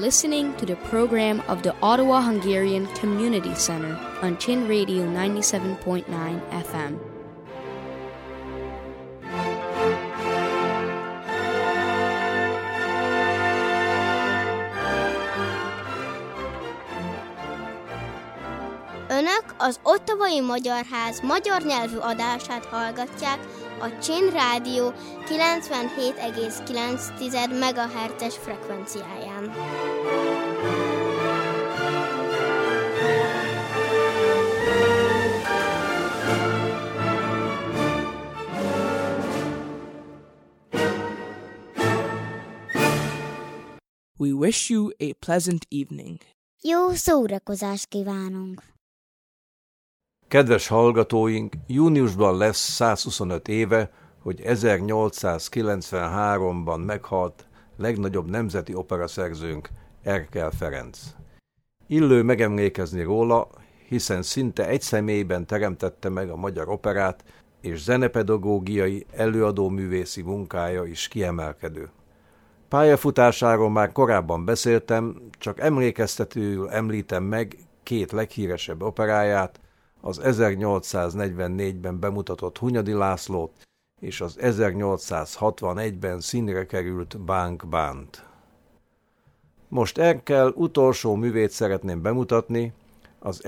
listening to the program of the Ottawa Hungarian Community Center on Chin Radio 97.9 FM. Önök az Ottawai Magyar Ház magyar nyelvű adását hallgatják a Chin Rádió 97,9 MHz-es frekvenciáján. We wish you a pleasant evening. Jó szórakozást kívánunk! Kedves hallgatóink, júniusban lesz 125 éve, hogy 1893-ban meghalt legnagyobb nemzeti operaszerzőnk, Erkel Ferenc. Illő megemlékezni róla, hiszen szinte egy személyben teremtette meg a magyar operát, és zenepedagógiai, előadóművészi munkája is kiemelkedő. Pályafutásáról már korábban beszéltem, csak emlékeztetőül említem meg két leghíresebb operáját, az 1844-ben bemutatott Hunyadi Lászlót és az 1861-ben színre került Bánk Bánt. Most Erkel utolsó művét szeretném bemutatni, az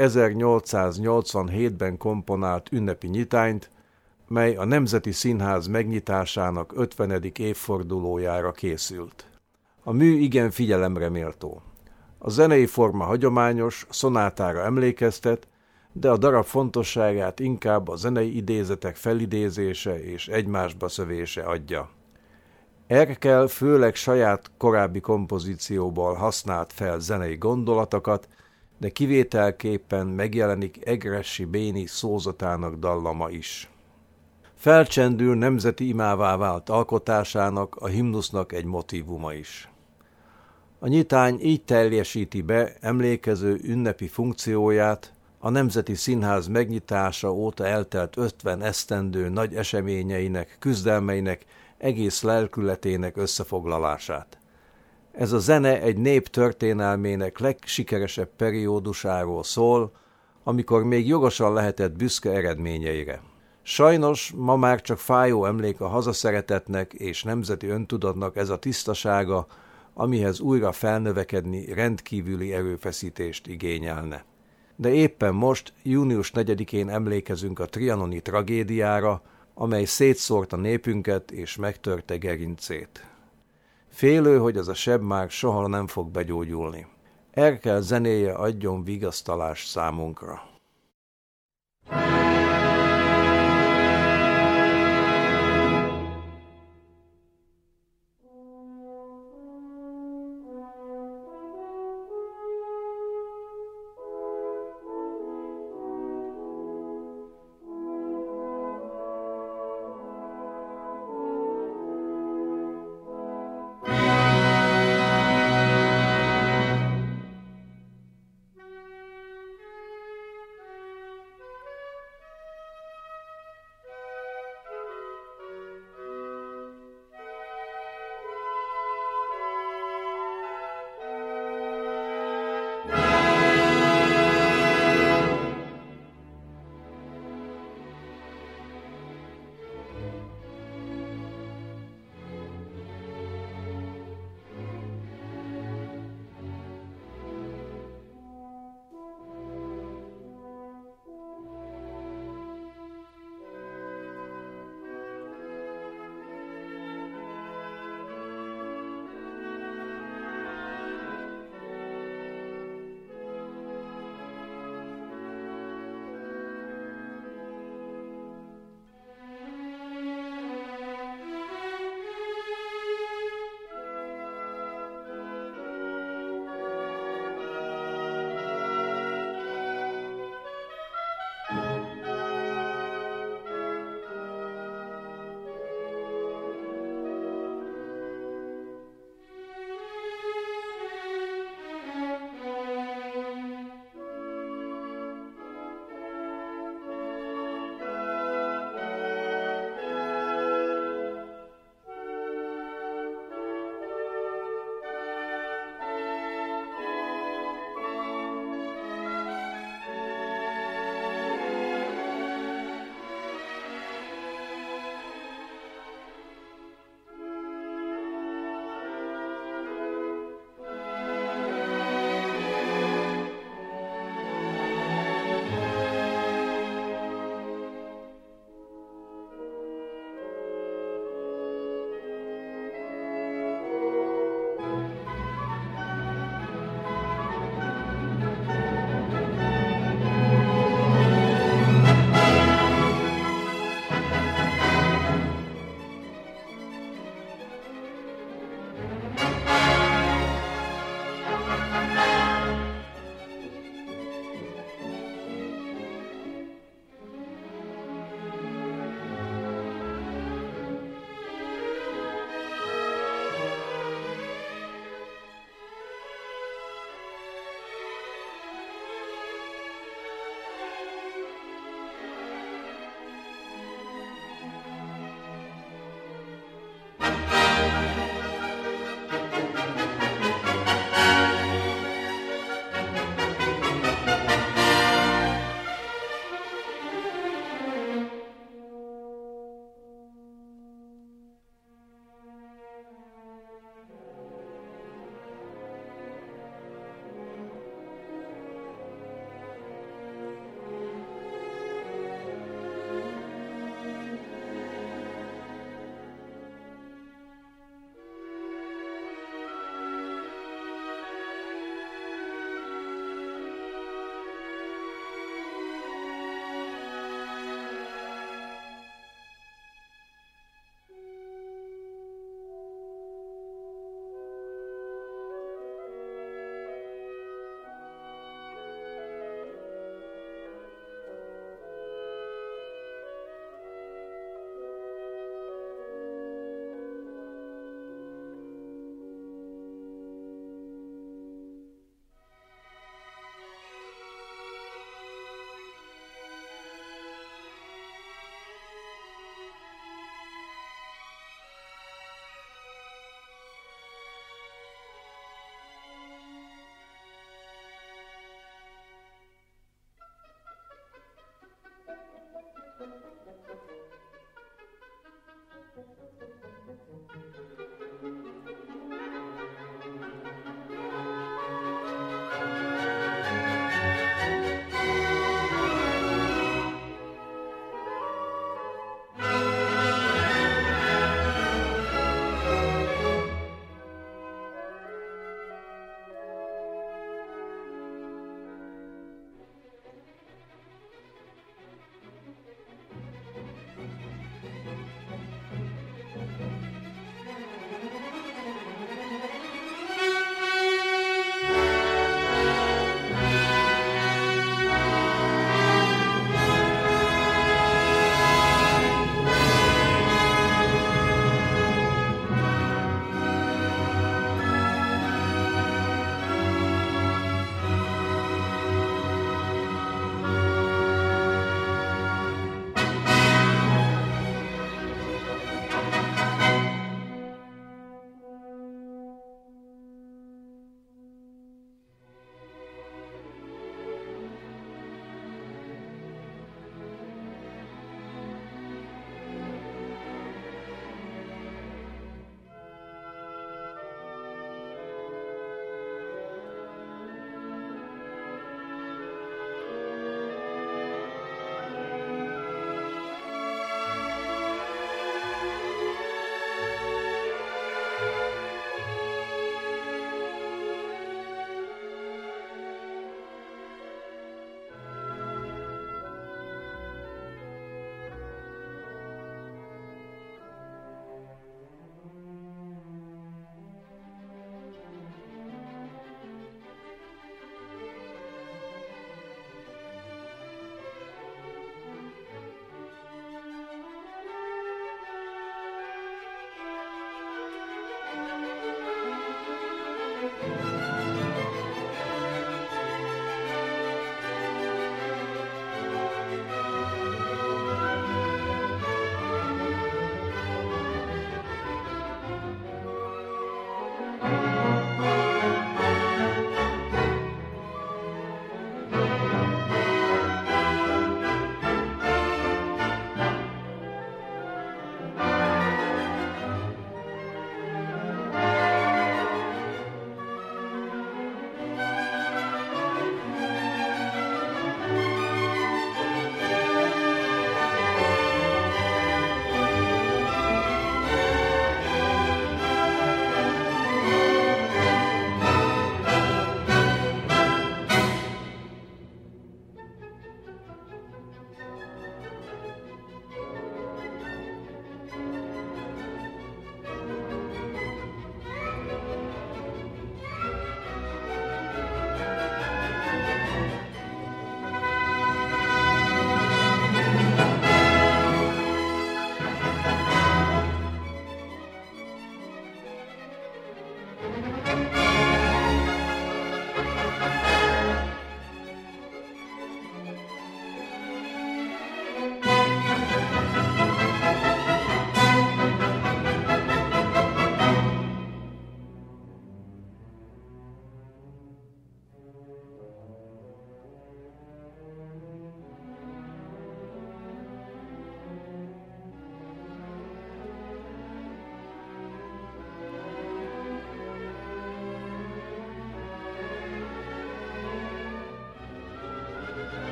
1887-ben komponált ünnepi nyitányt, mely a Nemzeti Színház megnyitásának 50. évfordulójára készült. A mű igen figyelemre méltó. A zenei forma hagyományos, szonátára emlékeztet, de a darab fontosságát inkább a zenei idézetek felidézése és egymásba szövése adja. Erkel főleg saját korábbi kompozícióból használt fel zenei gondolatokat, de kivételképpen megjelenik Egressi Béni szózatának dallama is. Felcsendül nemzeti imává vált alkotásának, a himnusznak egy motívuma is. A nyitány így teljesíti be emlékező ünnepi funkcióját, a Nemzeti Színház megnyitása óta eltelt 50 esztendő nagy eseményeinek, küzdelmeinek, egész lelkületének összefoglalását. Ez a zene egy nép történelmének legsikeresebb periódusáról szól, amikor még jogosan lehetett büszke eredményeire. Sajnos ma már csak fájó emlék a hazaszeretetnek és nemzeti öntudatnak ez a tisztasága, amihez újra felnövekedni rendkívüli erőfeszítést igényelne. De éppen most, június 4-én emlékezünk a trianoni tragédiára, amely szétszórta népünket és megtörte gerincét. Félő, hogy az a seb már soha nem fog begyógyulni. Erkel zenéje adjon vigasztalást számunkra.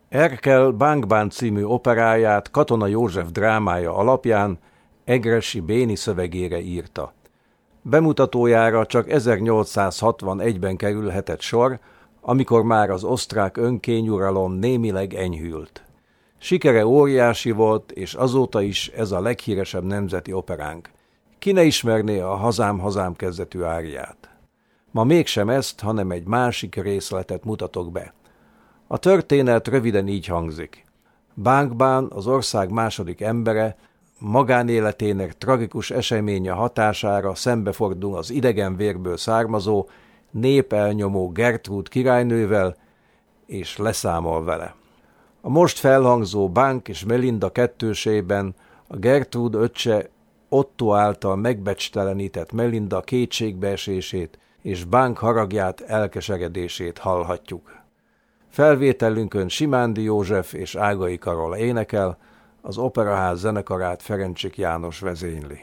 Erkel Bánkbán című operáját Katona József drámája alapján Egressy Béni szövegére írta. Bemutatójára csak 1861-ben kerülhetett sor, amikor már az osztrák önkényuralom némileg enyhült. Sikere óriási volt, és azóta is ez a leghíresebb nemzeti operánk. Ki ne ismerné a Hazám, hazám kezdetű áriát? Ma mégsem ezt, hanem egy másik részletet mutatok be. A történet röviden így hangzik. Bánkbán, az ország második embere, magánéletének tragikus eseménye hatására szembefordul az idegen vérből származó, népelnyomó Gertrúd királynővel, és leszámol vele. A most felhangzó Bánk és Melinda kettősében a Gertrúd öccse Otto által megbecstelenített Melinda kétségbeesését és Bánk haragját, elkeseredését hallhatjuk. Felvételünkön Simándi József és Ágai Karola énekel, az Operaház zenekarát Ferencsik János vezényli.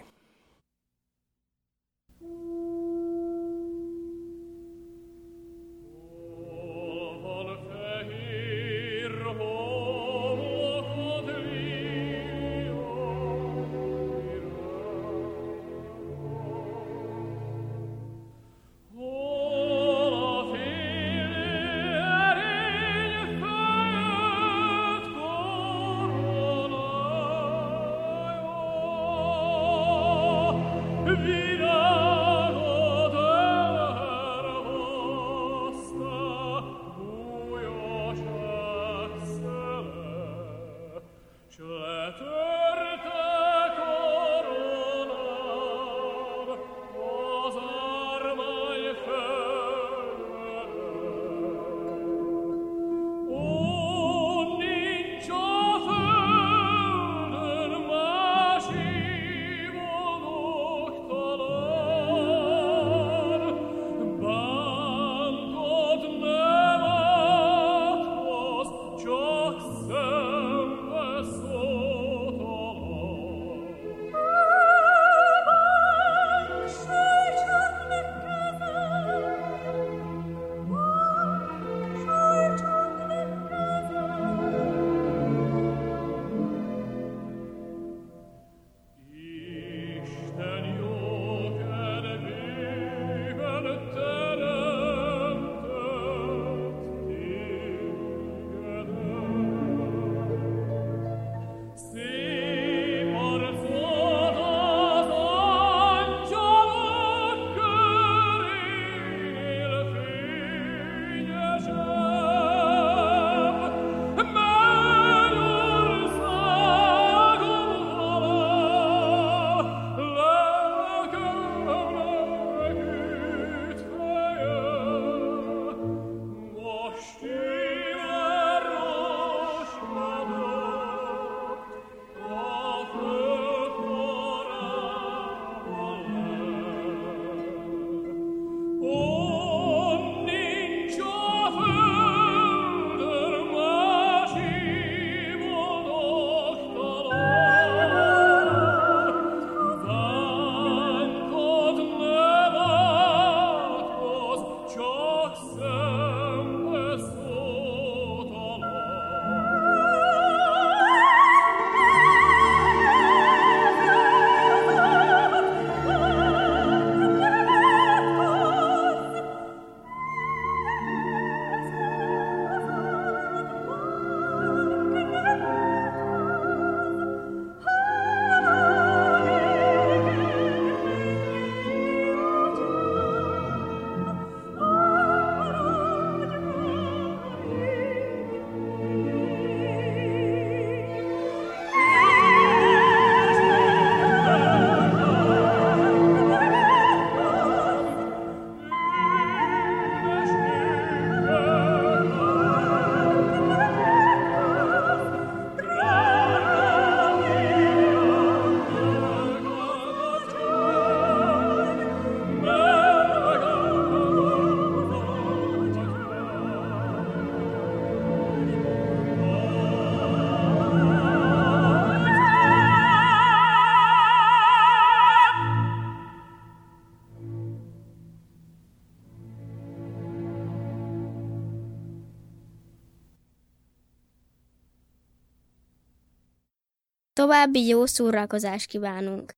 További jó szórakozást kívánunk!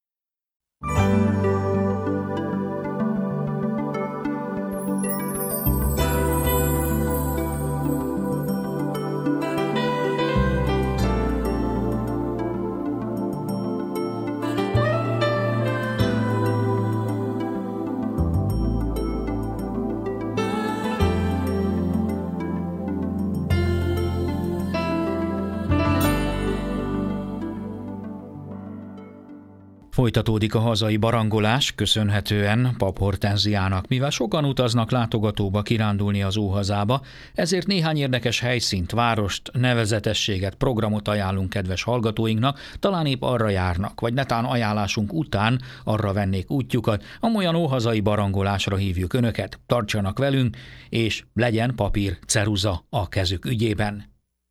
Folytatódik a hazai barangolás, köszönhetően Pap Hortenziának. Mivel sokan utaznak látogatóba kirándulni az óhazába, ezért néhány érdekes helyszínt, várost, nevezetességet, programot ajánlunk kedves hallgatóinknak, talán épp arra járnak, vagy netán ajánlásunk után arra vennék útjukat, amolyan óhazai barangolásra hívjuk önöket. Tartsanak velünk, és legyen papír, ceruza a kezük ügyében.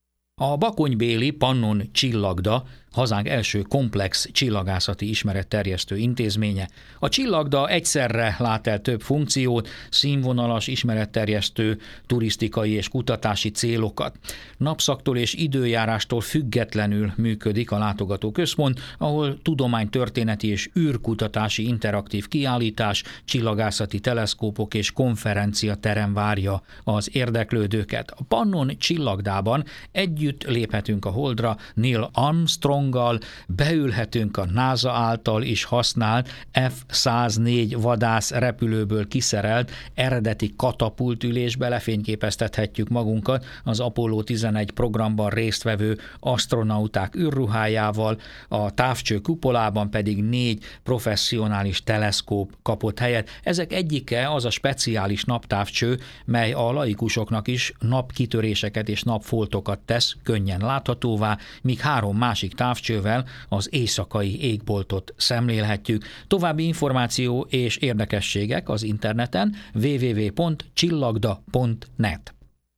A bakonybéli Pannon Csillagda, hazánk első komplex csillagászati ismeretterjesztő intézménye. A Csillagda egyszerre lát el több funkciót, színvonalas ismeretterjesztő, turisztikai és kutatási célokat. Napszaktól és időjárástól függetlenül működik a látogatóközpont, ahol tudománytörténeti és űrkutatási interaktív kiállítás, csillagászati teleszkópok és konferenciaterem várja az érdeklődőket. A Pannon Csillagdában együtt léphetünk a Holdra Neil Armstronggal, beülhetünk a NASA által is használt F-104 vadász repülőből kiszerelt eredeti katapultülésbe, lefényképeztethetjük magunkat az Apollo 11 programban résztvevő asztronauták űrruhájával, a távcső kupolában pedig 4 professzionális teleszkóp kapott helyet. Ezek egyike az a speciális naptávcső, mely a laikusoknak is napkitöréseket és napfoltokat tesz könnyen láthatóvá, míg 3 másik távcsővel az éjszakai égboltot szemlélhetjük. További információ és érdekességek az interneten www.csillagda.net.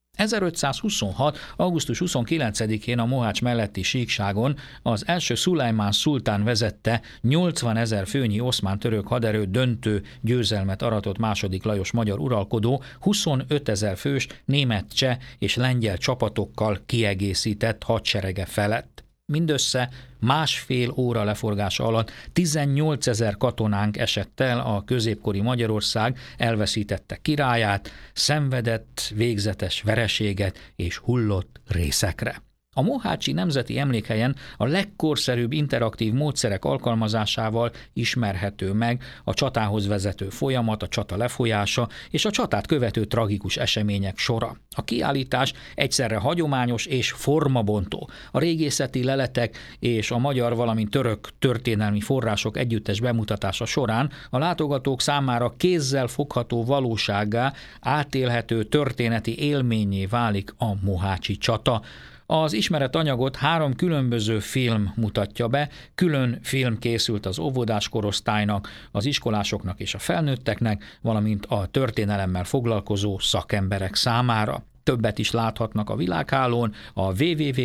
1526. augusztus 29-én a Mohács melletti síkságon az első Szulajmán szultán vezette 80 000 főnyi oszmán török haderő döntő győzelmet aratott II. Lajos magyar uralkodó 25 000 fős német, cseh és lengyel csapatokkal kiegészített hadserege felett. Mindössze másfél óra leforgása alatt 18 000 katonánk esett el, a középkori Magyarország elveszítette királyát, szenvedett végzetes vereséget és hullott részekre. A Mohácsi Nemzeti Emlékhelyen a legkorszerűbb interaktív módszerek alkalmazásával ismerhető meg a csatához vezető folyamat, a csata lefolyása és a csatát követő tragikus események sora. A kiállítás egyszerre hagyományos és formabontó. A régészeti leletek és a magyar, valamint török történelmi források együttes bemutatása során a látogatók számára kézzel fogható valósággá, átélhető történeti élménnyé válik a mohácsi csata. Az ismeretanyagot 3 különböző film mutatja be, külön film készült az óvodás korosztálynak, az iskolásoknak és a felnőtteknek, valamint a történelemmel foglalkozó szakemberek számára. Többet is láthatnak a világhálón a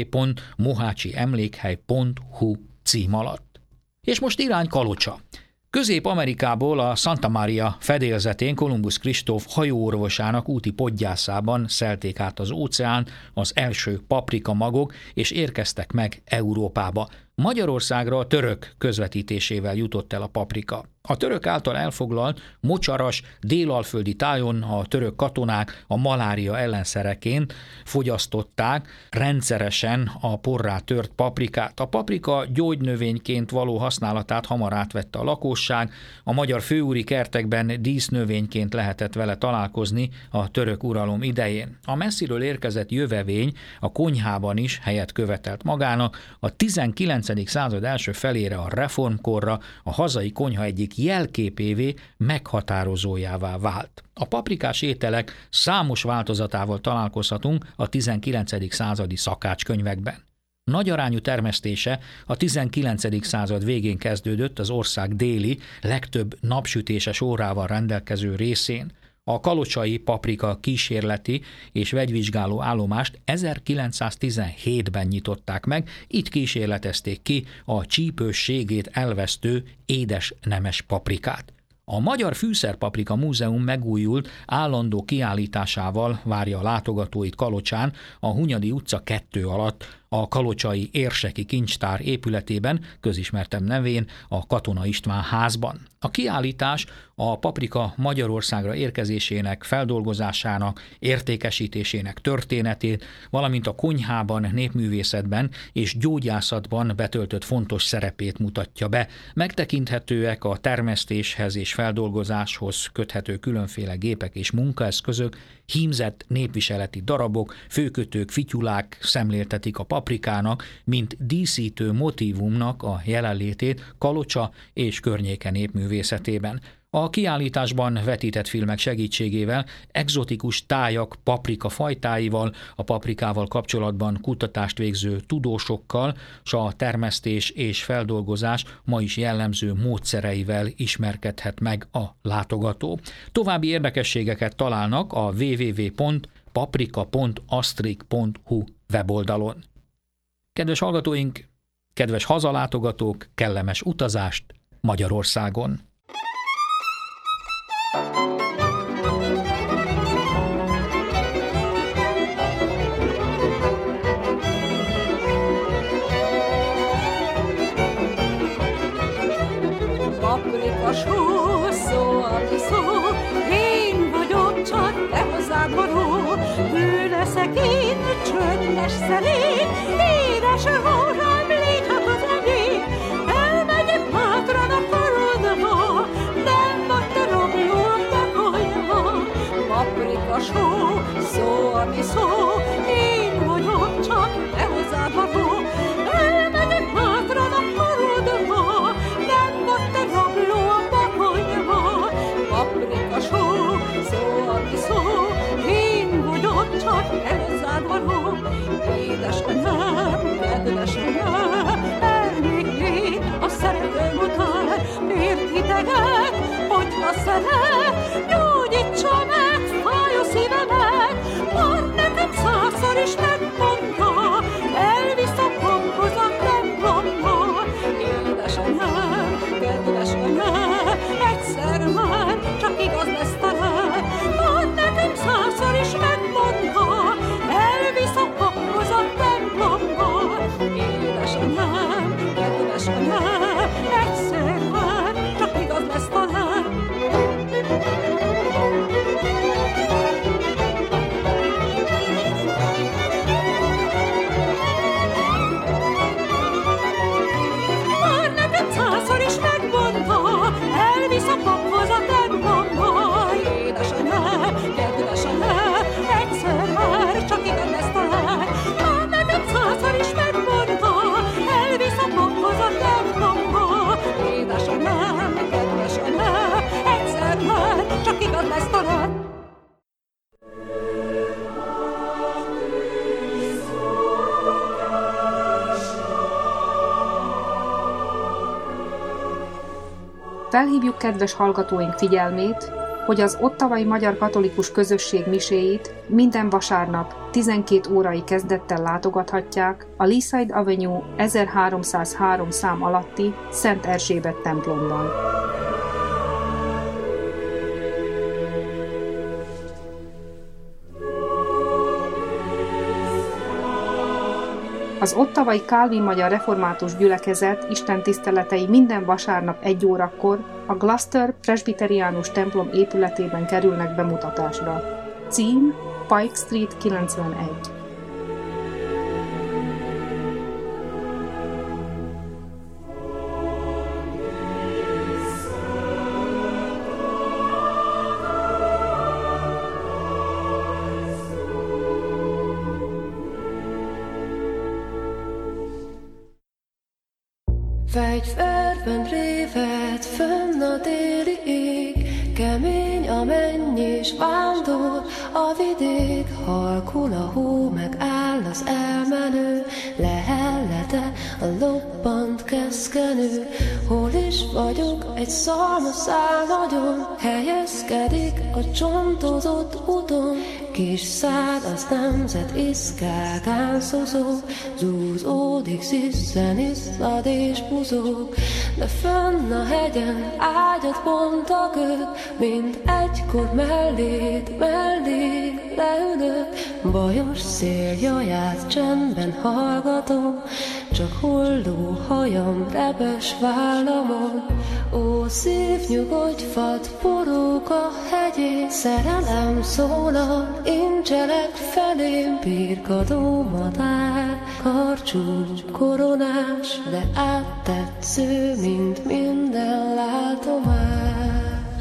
www.mohácsiemlékhely.hu cím alatt. És most irány Kalocsa. Közép-Amerikából a Santa Maria fedélzetén Kolumbusz Kristóf hajóorvosának úti podgyászában szelték át az óceán az első paprikamagok, és érkeztek meg Európába. Magyarországra a török közvetítésével jutott el a paprika. A török által elfoglalt mocsaras délalföldi tájon a török katonák a malária ellenszereként fogyasztották rendszeresen a porrá tört paprikát. A paprika gyógynövényként való használatát hamar átvette a lakosság, a magyar főúri kertekben dísznövényként lehetett vele találkozni a török uralom idején. A messziről érkezett jövevény a konyhában is helyet követelt magának, a 19. század első felére a reformkorra a hazai konyha egyik jelképévé, meghatározójává vált. A paprikás ételek számos változatával találkozhatunk a 19. századi szakácskönyvekben. Nagy arányú termesztése a 19. század végén kezdődött az ország déli, legtöbb napsütéses órával rendelkező részén. A kalocsai paprika kísérleti és vegyvizsgáló állomást 1917-ben nyitották meg, itt kísérletezték ki a csípősségét elvesztő édes nemes paprikát. A Magyar Fűszerpaprika Múzeum megújult állandó kiállításával várja a látogatóit Kalocsán a Hunyadi utca 2 alatt, a kalocsai érseki kincstár épületében, közismertebb nevén a Katona István házban. A kiállítás a paprika Magyarországra érkezésének, feldolgozásának, értékesítésének történetét, valamint a konyhában, népművészetben és gyógyászatban betöltött fontos szerepét mutatja be. Megtekinthetőek a termesztéshez és feldolgozáshoz köthető különféle gépek és munkaeszközök, hímzett népviseleti darabok, főkötők, fityulák szemléltetik a paprikának, mint díszítő motívumnak a jelenlétét Kalocsa és környéke népművészetében. A kiállításban vetített filmek segítségével, egzotikus tájak paprika fajtáival, a paprikával kapcsolatban kutatást végző tudósokkal, s a termesztés és feldolgozás ma is jellemző módszereivel ismerkedhet meg a látogató. További érdekességeket találnak a www.paprika.astrik.hu weboldalon. Kedves hallgatóink, kedves hazalátogatók, kellemes utazást Magyarországon! Paprikas hó, szó, aki szó, én vagyok, csak te hozzád való. Ő leszek én, csöndes szelén, édes rózsám, légy hát az enyém. Elmegyek hátran a karodba, nem vagy te rabló a pakolba. Paprikas hó, szó, ami szó, én vagyok, csak te hozzád való. Elmegyek hátran a karodba, nem vagy te rabló a pakolba. Paprikas hó, szó, ami szó, én vagyok, csak te hozzád való. Édesanyám, kedves anyám, elnék a szeretőm után. Miért hidegek, hogyha szeret, gyógyítsa meg, fáj a szívemet. Már nekem 100-szor is megmondta, elvisz a paphoz a templomba. Édesanyám, kedves anyám, egyszer már csak igaz lesz talán. Már nekem 100-szor is megmondta, elvisz a paphoz a templomba. Édesanyám, kedves anyám, egyszer már csak igaz lesz talán. Már nekem 100-szor is megmondta, elvisz a paphoz a templomba. Édesanyám, kedves anyám, egyszer már csak igaz lesz talán. Már nekem 100-szor is megmondta, elvisz a paphoz a templomba. Édesanyám, kedves anyám, egyszer már csak igaz lesz talán. Felhívjuk kedves hallgatóink figyelmét, hogy az ottawai magyar katolikus közösség miséit minden vasárnap 12 órai kezdettel látogathatják a Leaside Avenue 1303 szám alatti Szent Erzsébet templomban. Az ottawai Kálvin Magyar Református Gyülekezet istentiszteletei minden vasárnap 1 órakor a Gloucester Presbyteriánus templom épületében kerülnek bemutatásra. Cím Pike Street 91. Fegyverben réved fönn a déli ég, kemény a menny és vándor a vidék. Halkul a hó, megáll az elmenő, lehellete a lobbant keszkenő. Hol is vagyok, egy szalmaszál nagyon, helyezkedik a csontozott úton. Kis szád az nemzet iszkágán szozog, zúzódik, sziszen, iszlad és buzog. De fönn a hegyen ágyat bontak ők, mint egykor melléd leülök. bajos szél jaját csendben hallgatom, csak hulló hajam repes vállamon. Ó, szív, nyugodj, vad forog a hegyén, szerelem szólal, incselek felém, birkadó madár, karcsú koronás, de áttetsző, mint minden látomás.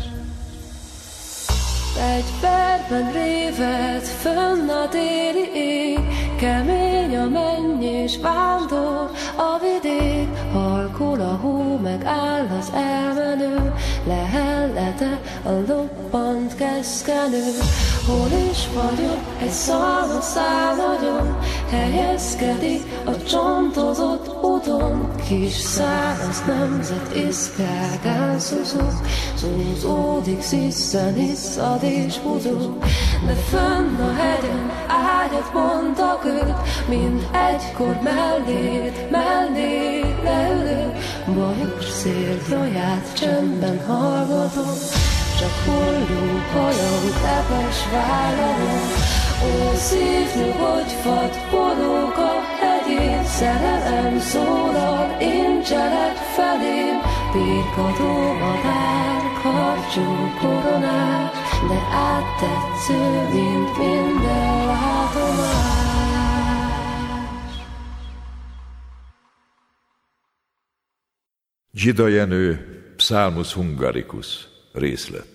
Egy perben réved fönn a déli ég, kemény a menny és vándor a vidék, halkul a hó, megáll az elmenő, lehellete a lobbant keszkenő. Hol is vagyok, egy szalmaszál nagyon, helyezkedik a csontozott úton, kis száraz nemzet iszkágán szuzog, zúzódik, sziszen, hiszad és húzog, de fönn a hegyen ágyat mondtak őt, mind egykor melléd leülő, bajos szél jaját csendben hallgatom, csak hulló hajam tepes vállamon. Ó, szív, nyugodj, vad forog a hegyén, szerelem szólal, incselek felém, birkadó madár, karcsú koronás, de áttetsző, mint minden látomás. Zsida Jenő, Psalmus Hungaricus, részlet.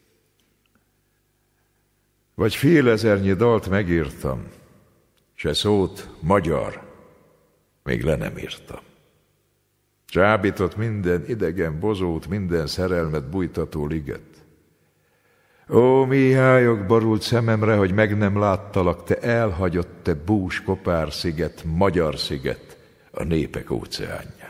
Vagy félezernyi dalt megírtam, se szót magyar még le nem írtam. Csábított minden idegen bozót, minden szerelmet bújtató liget. Ó, Mihályok, borult szememre, hogy meg nem láttalak, te elhagyott, te bús kopár sziget, magyar sziget a népek óceánján.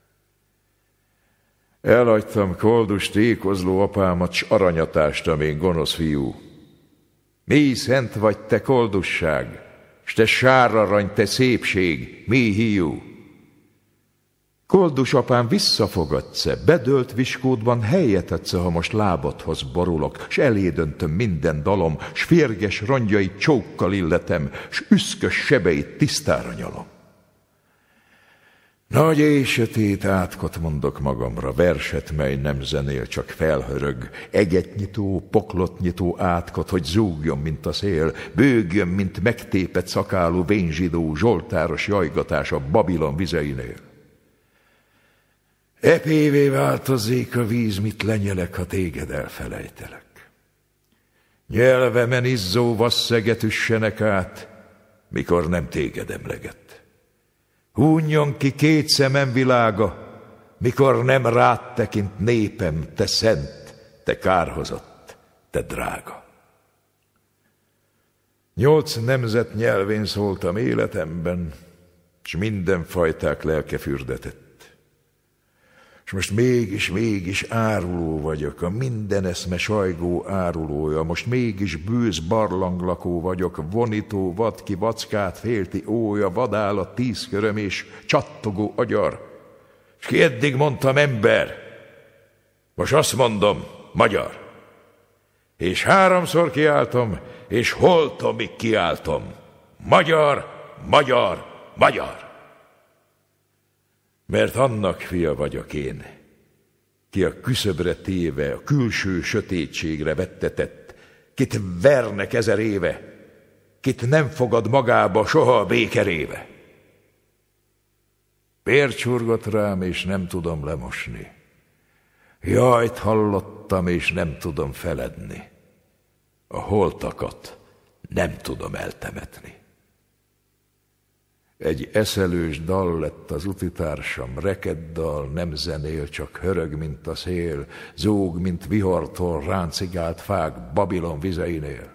Elhagytam koldus tékozló apámat, s aranyatástam én, gonosz fiú. Mi szent vagy te koldusság, s te sárarany, te szépség, mi hiú. Koldus apám, visszafogadsz-e, bedölt viskódban helyet adsz, ha most lábadhoz borulok, s elédöntöm minden dalom, s férges rongyait csókkal illetem, s üszkös sebeit tisztára nyalom. Nagy és sötét átkot mondok magamra, verset, mely nem zenél, csak felhörög, egetnyitó, poklotnyitó átkot, hogy zúgjon, mint a szél, bőgjön, mint megtépett szakálú vényzsidó, zsoltáros jajgatás a Babilon vizeinél. Epévé változzék a víz, mit lenyelek, ha téged elfelejtelek. Nyelvemen izzó vasszeget üssenek át, mikor nem téged emleget. Hunjon ki két szemem világa, mikor nem rád tekint népem, te szent, te kárhozott, te drága. 8 nemzet nyelvén szóltam életemben, s minden fajták lelke fürdetett. És most mégis áruló vagyok, a minden eszme sajgó árulója, most mégis bősz barlanglakó vagyok, vonító vadki vackát félti ója, vadállat 10 köröm és csattogó agyar. És ki eddig mondtam ember, most azt mondom magyar. És 3-szor kiáltom, és holtomig kiáltom, magyar, magyar, magyar. Mert annak fia vagyok én, ki a küszöbre téve, a külső sötétségre vettetett, kit vernek 1000 éve, kit nem fogad magába soha a békeréve. Vér csurgott rám, és nem tudom lemosni. Jajt hallottam, és nem tudom feledni. A holtakat nem tudom eltemetni. Egy eszelős dal lett az utitársam, rekeddal, nem zenél, csak hörög, mint a szél, zúg, mint vihartól ráncigált fák Babilon vizeinél.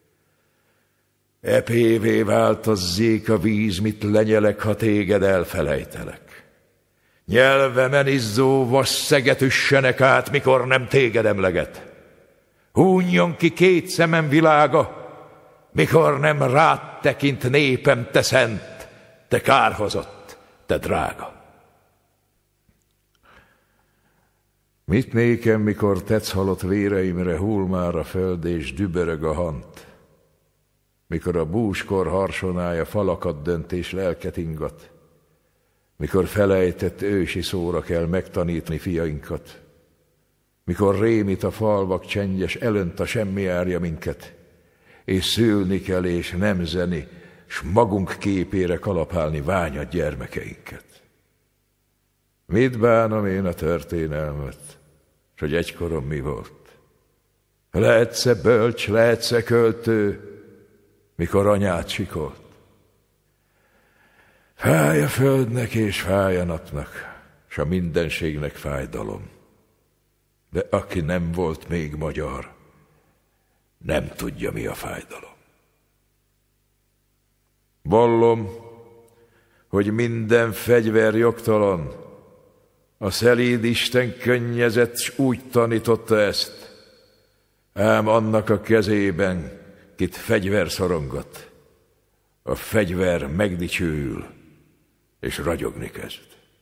Epévé változzék a víz, mit lenyelek, ha téged elfelejtelek. Nyelvemen izzó vasszeget üssenek át, mikor nem téged emleget. Hunjon ki 2 szemem világa, mikor nem rád tekint népem, te szent, te kárhozott, te drága. Mit nékem, mikor tetsz halott véreimre, hull már a föld és dübörög a hant? mikor a búskor harsonája falakat dönt és lelket ingat, mikor felejtett ősi szóra kell megtanítani fiainkat, mikor rémít a falvak csendjes, elönt a semmi árja minket, és szülni kell és nemzeni, s magunk képére kalapálni ványat gyermekeinket. Mit bánom én a történelmet, s hogy egykorom mi volt? Lehetsz-e bölcs, lehetsz-e költő, mikor anyád sikolt? Fáj a földnek és fáj a napnak, s a mindenségnek fájdalom. De aki nem volt még magyar, nem tudja, mi a fájdalom. Vallom, hogy minden fegyver jogtalan, a szelíd Isten könnyezett, s úgy tanította ezt, ám annak a kezében, kit fegyver szorongat, a fegyver megdicsőül, és ragyogni kezd.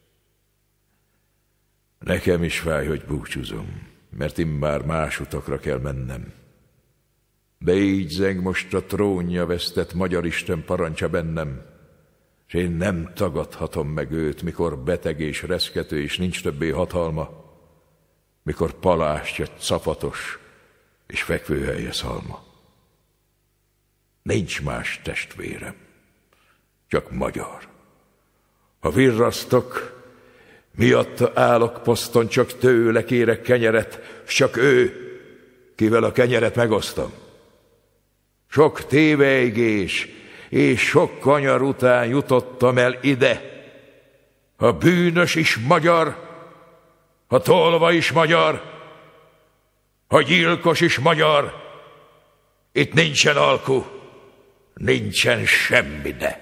Nekem is fáj, hogy búcsúzom, mert immár más utakra kell mennem. De így zeng most a trónja vesztett magyar Isten parancsa bennem, és én nem tagadhatom meg őt, mikor beteg és reszkető, és nincs többé hatalma, mikor palástja capatos, és fekvőhelye szalma. Nincs más testvérem, csak magyar. Ha virrasztok, miatta állok poszton, csak tőle kérek kenyeret, s csak ő, kivel a kenyeret megosztom. Sok téveigés és sok kanyar után jutottam el ide. Ha bűnös is magyar, ha tolva is magyar, ha gyilkos is magyar, itt nincsen alku, nincsen semmi de.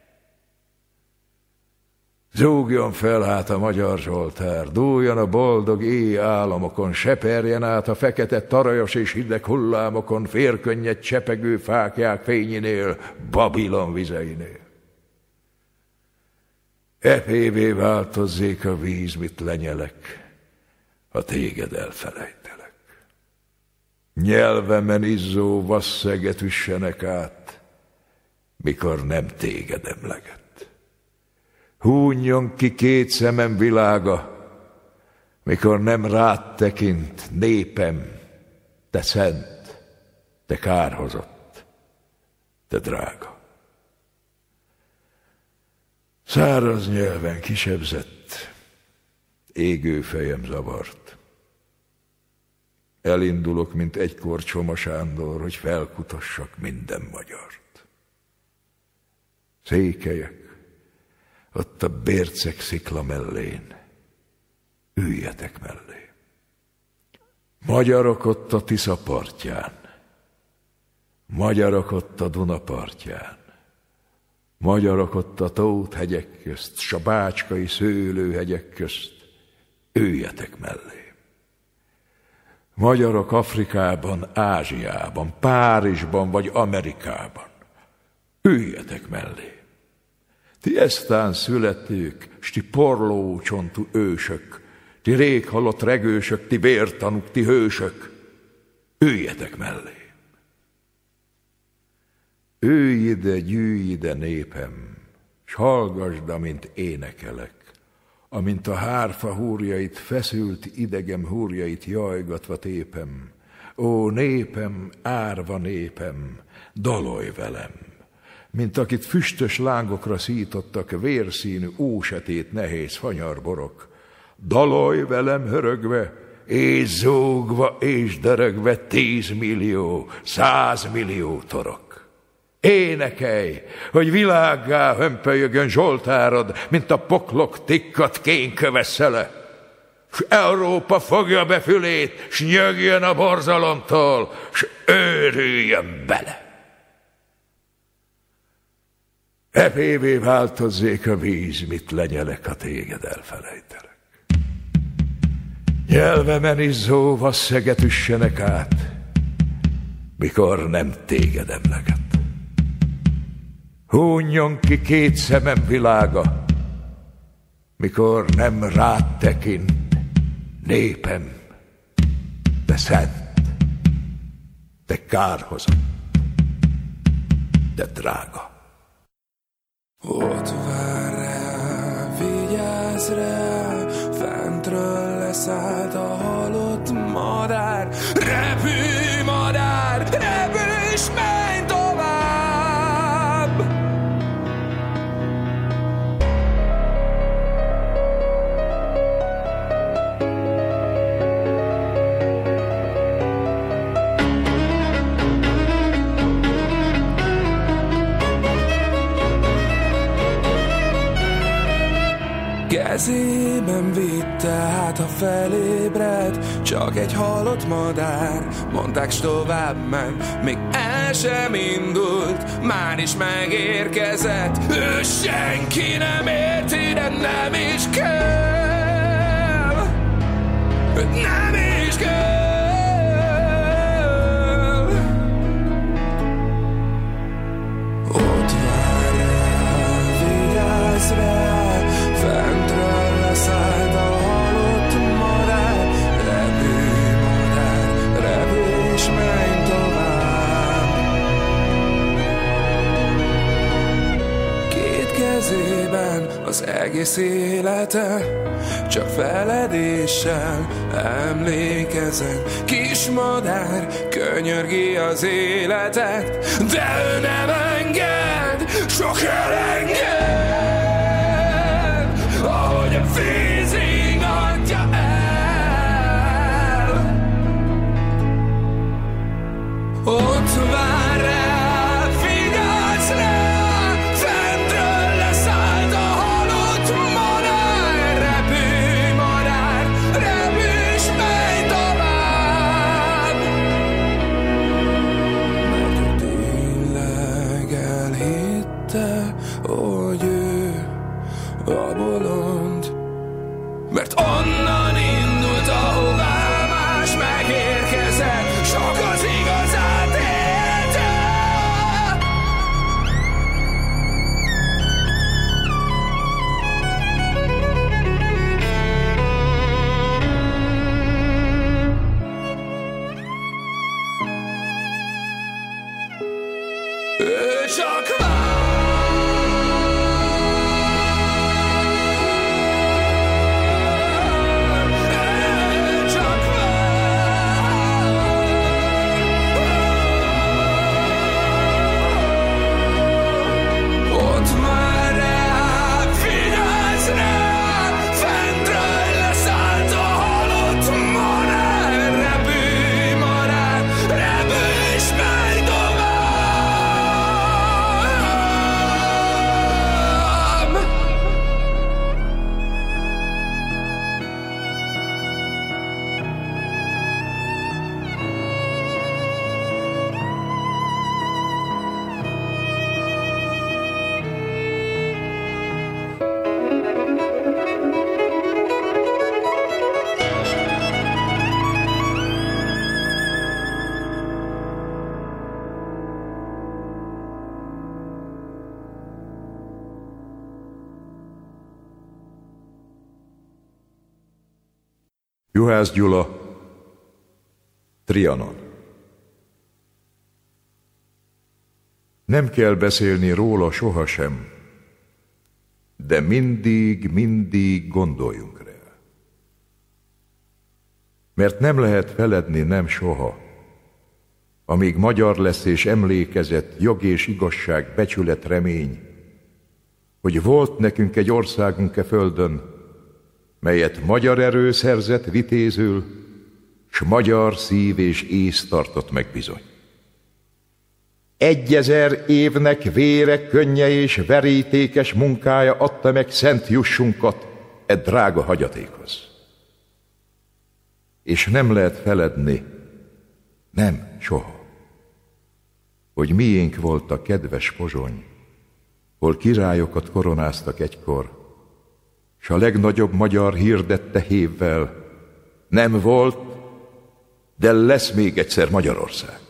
Zúgjon fel hát a magyar Zsoltár, dúljon a boldog éj államokon, seperjen át a fekete tarajos és hideg hullámokon, férkönnyed csepegő fáklyák fényénél, Babilon vizeinél. Epévé változzék a víz, mit lenyelek, ha téged elfelejtelek. Nyelvemen izzó vasszeget üssenek át, mikor nem téged emleget. Húnjon ki két szemem világa, mikor nem rád tekint népem, te szent, te kárhozott, te drága. Száraz nyelven kisebzett, égő fejem zavart. Elindulok, mint egykor Csoma Sándor, hogy felkutassak minden magyart. Székelyek, ott a Bérceg szikla mellén, üljetek mellé. Magyarok ott a Tisza partján, magyarok ott a Duna partján, magyarok ott a Tóth-hegyek közt, s a bácskai szőlőhegyek közt, üljetek mellé. Magyarok Afrikában, Ázsiában, Párizsban vagy Amerikában, üljetek mellé. Ti eztán születők, s ti porlócsontú ősök, ti rég halott regősök, ti vértanúk, ti hősök, üljetek mellé. Ülj ide, gyűjj ide, népem, s hallgasd, amint énekelek, amint a hárfa húrjait, feszült idegem húrjait jajgatva tépem. Ó, népem, árva népem, dalolj velem! Mint akit füstös lángokra szítottak vérszínű, ósetét nehéz fanyarborok. Dalolj velem hörögve, és zúgva, és dörögve 10 millió, 100 millió torok. Énekelj, hogy világgá hömpölyögön Zsoltárod, mint a poklok tikkat kénköve szele. S Európa fogja be fülét, s nyögjön a borzalomtól, s őrüljön bele. Epévé változzék a víz, mit lenyelek, ha téged elfelejtelek. Nyelvemen izzó vasszeget üssenek át, mikor nem téged emleget. Húnjon ki két szemem világa, mikor nem rád tekint, népem, te szent, te kárhozott, de drága. Ott vár rá, vigyázz rá, fentről leszállt a halott madár. Repülj, madár, repülj, s menj tovább! Kezében vitte, hát ha felébred, csak egy halott madár. Mondták, s tovább ment, még el sem indult, már is megérkezett. Ő senki nem érti, de nem is kell, nem is kell. Ott vár rá, vigyázz rá, fentről leszállt a halott madár. Repülj, madár, repülj, és menj tovább. Két kezében az egész élete, csak feledéssel emlékezem. Kis madár könyörgi az életet, de ő nem enged, sok elenged, ahogy a víz ingatja el. Ott vár rá, vigyázz rá, fentről leszállt a halott madár. Repülj, madár, repülj, s menj tovább. Mert ő tényleg elhitte, hogy ő a bolond, mert onnan indult, ahová más megérkezett, sok az igazát élte. Ő csak Juhász Gyula, Trianon. Nem kell beszélni róla sohasem, de mindig gondoljunk rá. Mert nem lehet feledni nem soha, amíg magyar lesz és emlékezett, jog és igazság, becsület, remény, hogy volt nekünk egy országunk e földön, melyet magyar erő szerzett vitézül, s magyar szív és ész tartott meg bizony. 1000 évnek vére, könnye és verítékes munkája adta meg szent jussunkat e drága hagyatékhoz. És nem lehet feledni, nem soha, hogy miénk volt a kedves Pozsony, hol királyokat koronáztak egykor, s a legnagyobb magyar hirdette hévvel, nem volt, de lesz még egyszer Magyarország.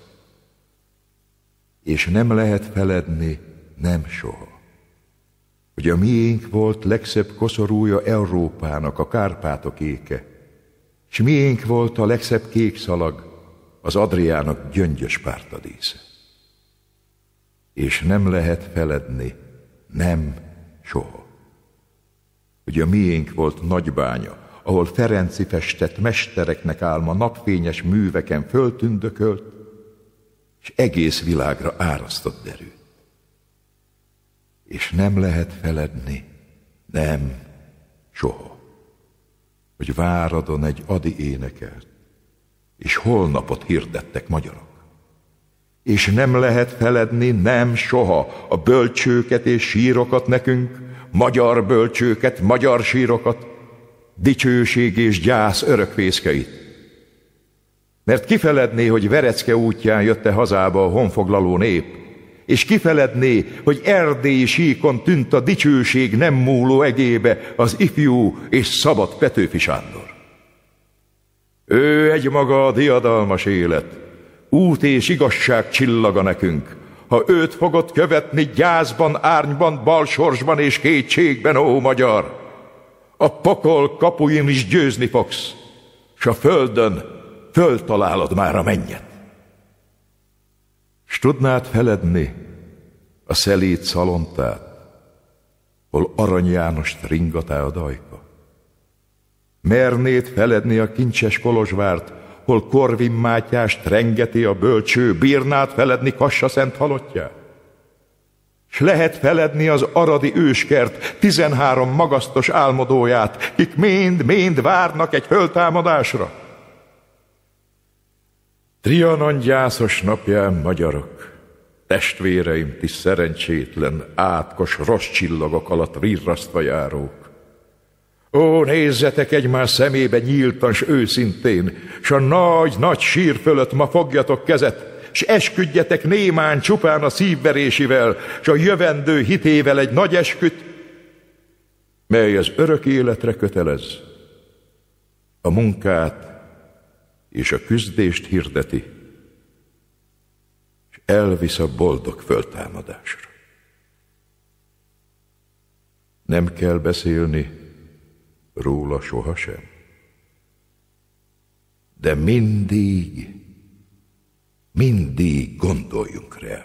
És nem lehet feledni, nem soha, hogy a miénk volt legszebb koszorúja Európának, a Kárpátok éke, s miénk volt a legszebb kék szalag, az Adriának gyöngyös pártadísze. és nem lehet feledni, nem, soha. Hogy a miénk volt Nagybánya, ahol Ferenczy festett mestereknek álma napfényes műveken föltündökölt, és egész világra árasztott derűt. És nem lehet feledni, nem, soha, hogy Váradon egy Ady énekelt, és holnapot hirdettek magyarok. És nem lehet feledni, nem, soha a bölcsőket és sírokat nekünk, magyar bölcsőket, magyar sírokat, dicsőség és gyász örökvészkeit. Mert kifeledné, hogy Verecke útján jött-e hazába a honfoglaló nép, és kifeledné, hogy erdélyi síkon tűnt a dicsőség nem múló egébe az ifjú és szabad Petőfi Sándor. Ő egymaga a diadalmas élet, út és igazság csillaga nekünk, ha őt fogod követni gyászban, árnyban, balsorsban és kétségben, ó magyar! A pokol kapuin is győzni fogsz, s a földön föltalálod már a mennyet. S tudnád feledni a szelíd Szalontát, hol Arany Jánost ringatá a dajka? Mernéd feledni a kincses Kolozsvárt, hol Korvin Mátyást rengeti a bölcső? Bírnád feledni Kassa Szent halottját? S lehet feledni az aradi őskert 13 magasztos álmodóját, kik mind várnak egy föltámadásra? Trianon gyászos napján, magyarok, testvéreim, ti szerencsétlen, átkos rossz csillagok alatt virrasztva járók. Ó, nézzetek egymás szemébe nyíltan s őszintén, s a nagy sír fölött ma fogjatok kezet, s esküdjetek némán csupán a szívverésével, s a jövendő hitével egy nagy esküt, mely az örök életre kötelez, a munkát és a küzdést hirdeti, és elvisz a boldog föltámadásra. Nem kell beszélni róla sohasem, de mindig gondoljunk rá.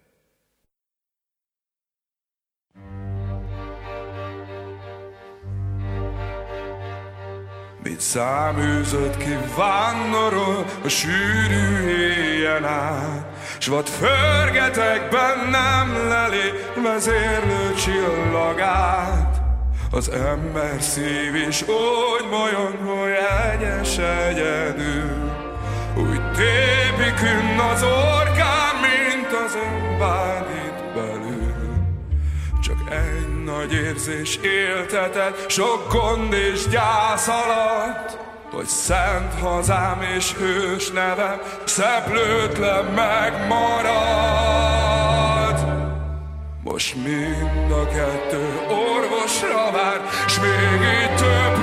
Mit száműzött ki vándorol a sűrű éjjel át, s vad förgetek bennem lelé vezérlő csillagát. Az ember szív is úgy bolond, hogy egyes egyedül, úgy tépik ünn az orkán, mint az önbánit belül. Csak egy nagy érzés éltetett sok gond és gyász alatt, hogy szent hazám és hős nevem szeplőtlen megmarad. Most mind a kettő orvosra vár, s még így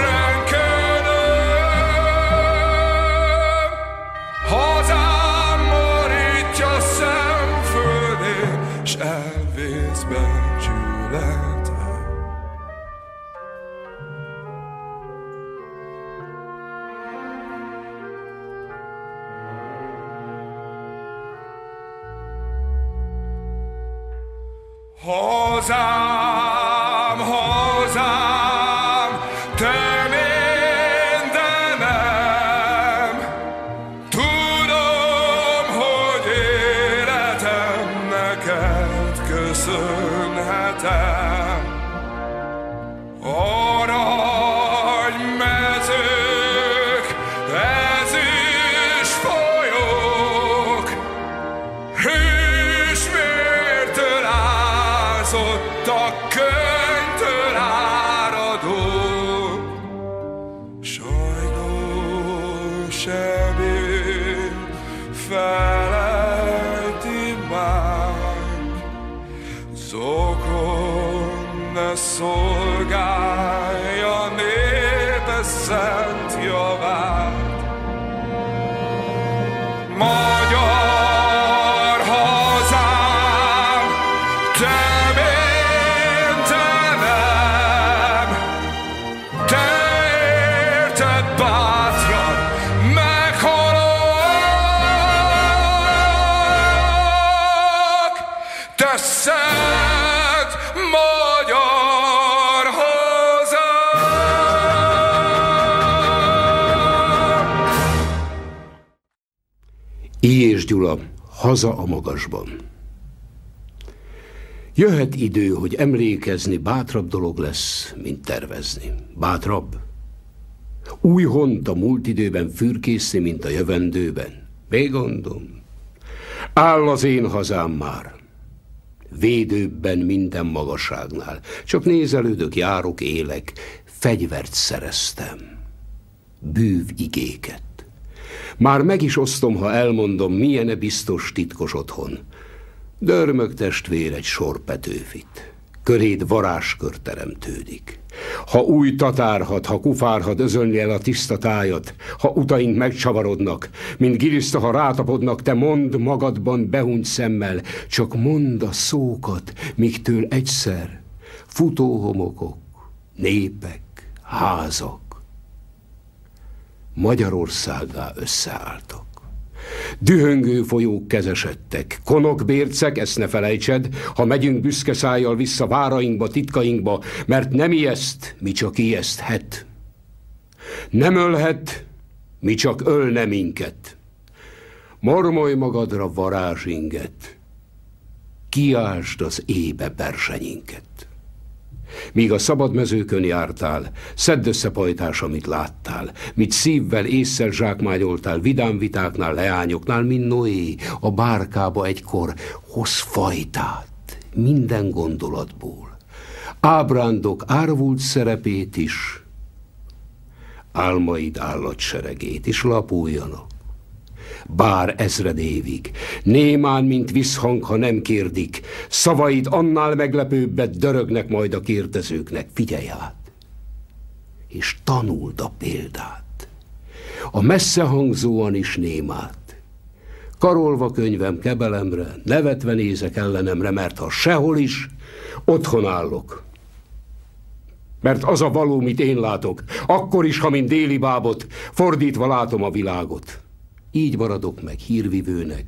töprengkedem. Hazám borítja szemföldén, s elvész becsületem. Hazám, hazám, te mindenem, tudom, hogy életem neked köszönhetem. Aranymezők, ezüst folyók, hűs vértől a könyvtől áradó, sajnos ebéd felejti már, zokon ne szolgálja népe szent javát. Magyar hazám, te te veszett magyar haza. I. és Gyula, Haza a magasban. Jöhet idő, hogy emlékezni bátrabb dolog lesz, mint tervezni. Bátrabb. Új hont a múlt időben fürkészni, mint a jövendőben. Még gondom. Áll az én hazám már. Védőbben minden magasságnál. Csak nézelődök, járok, élek. Fegyvert szereztem. Bűv igéket. Már meg is osztom, ha elmondom, milyen-e biztos titkos otthon. Dörmög testvér egy sor Petőfit. Köréd varázskör teremtődik. Ha új tatárhat, ha kufárhat özönli el a tiszta tájat, ha utaink megcsavarodnak, mint giliszta, ha rátapodnak, te mondd magadban behunyt szemmel, csak mondd a szókat, mígtől egyszer futóhomokok, népek, házak Magyarországgá összeálltak. Dühöngő folyók kezesedtek, konokbércek, ezt ne felejtsed, ha megyünk büszke szájjal vissza várainkba, titkainkba, mert nem ijeszt, mi csak ijeszthet. Nem ölhet, mi csak ölne minket. Mormolj magadra varázsinget, kiásd az ébe bersenyinket. Míg a szabad mezőkön jártál, szedd össze pajtás, amit láttál, mit szívvel, ésszel zsákmányoltál, vidám vitáknál, leányoknál, mint Noé, a bárkába egykor hoz fajtát, minden gondolatból. Ábrándok árvult szerepét is, álmaid állatseregét is lapuljanak. Bár ezred évig, némán, mint visszhang, ha nem kérdik, szavaid annál meglepőbbet dörögnek majd a kérdezőknek. Figyelj át, és tanuld a példát, a messze hangzóan is némát. Karolva könyvem kebelemre, nevetve nézek ellenemre, mert ha sehol is, otthon állok. Mert az a való, mit én látok, akkor is, ha mint déli bábot, fordítva látom a világot. Így maradok meg hírvivőnek,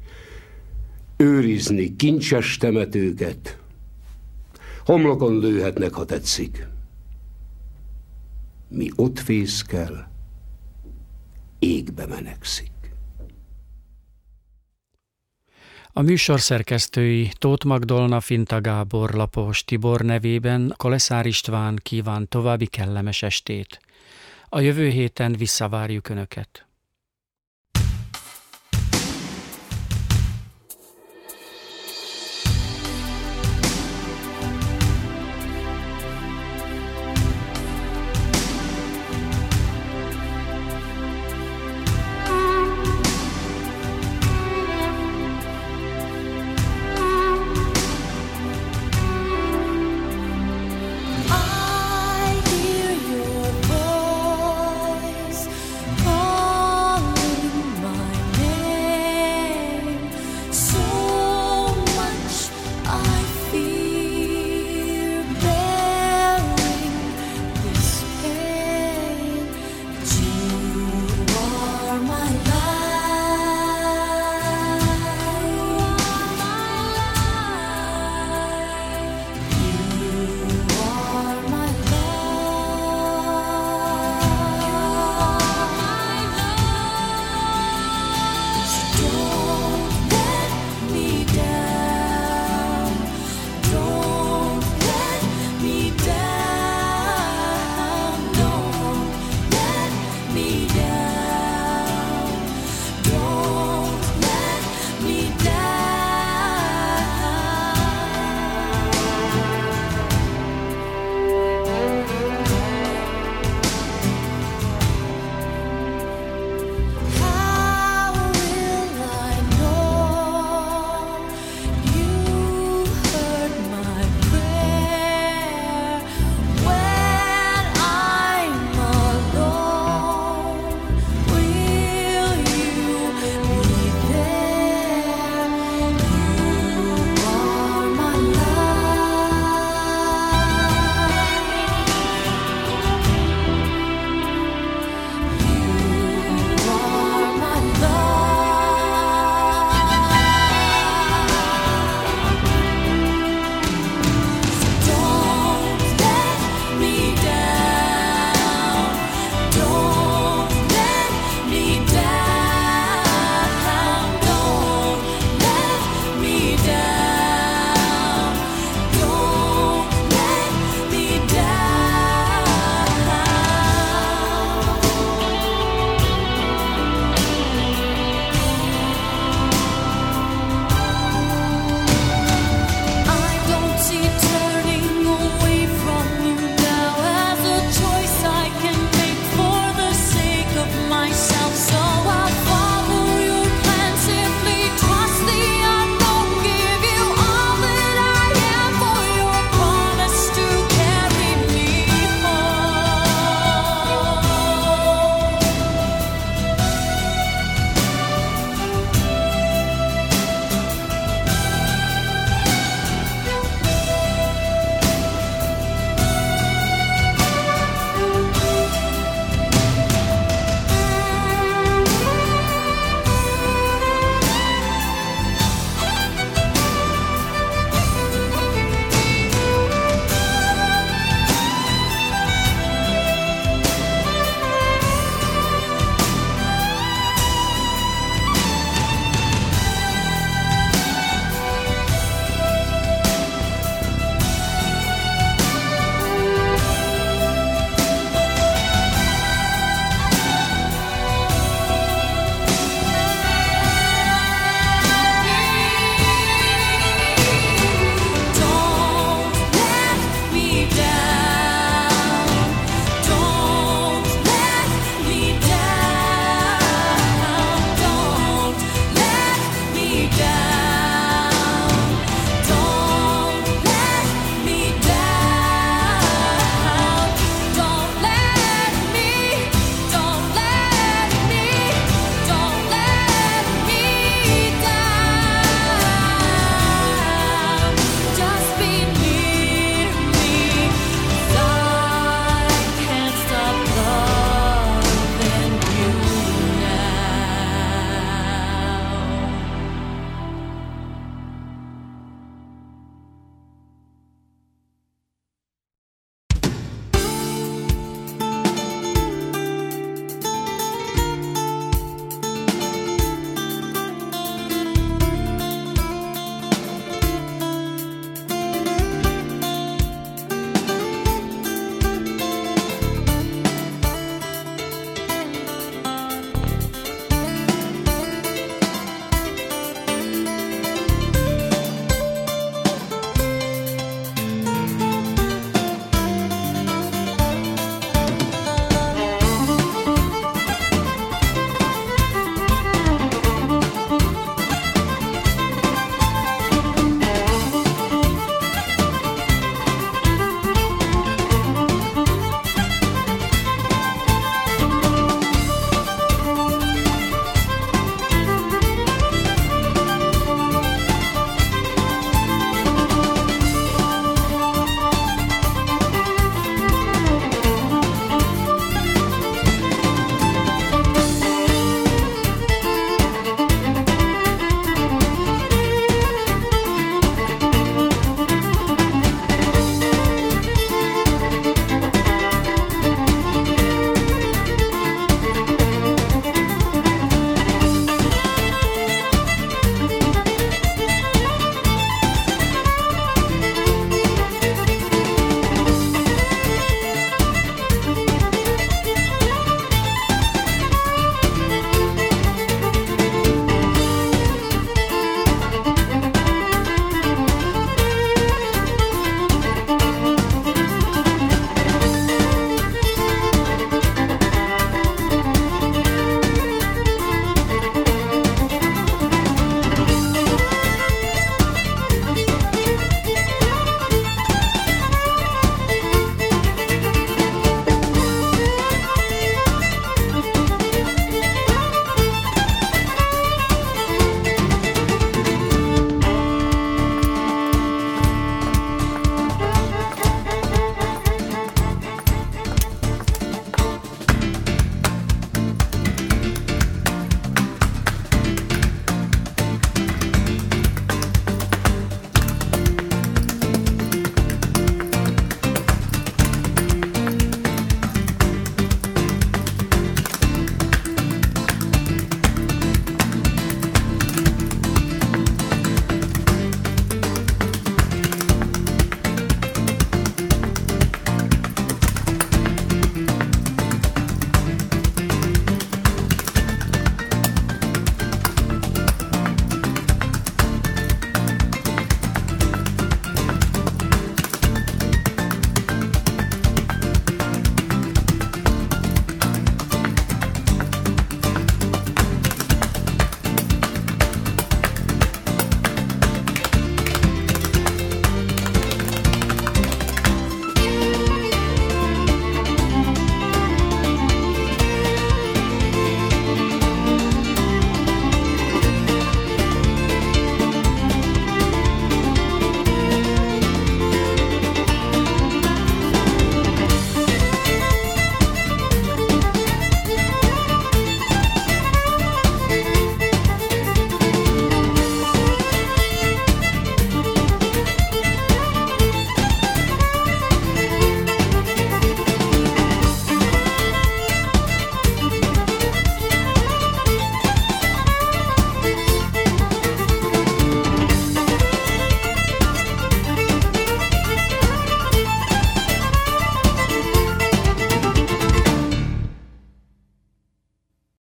őrizni kincses temetőket, homlokon lőhetnek, ha tetszik. Mi ott fészkel, égbe menekszik. A műsor szerkesztői Tóth Magdolna, Finta Gábor, Lapos Tibor nevében Koleszár István kíván további kellemes estét. A jövő héten visszavárjuk Önöket.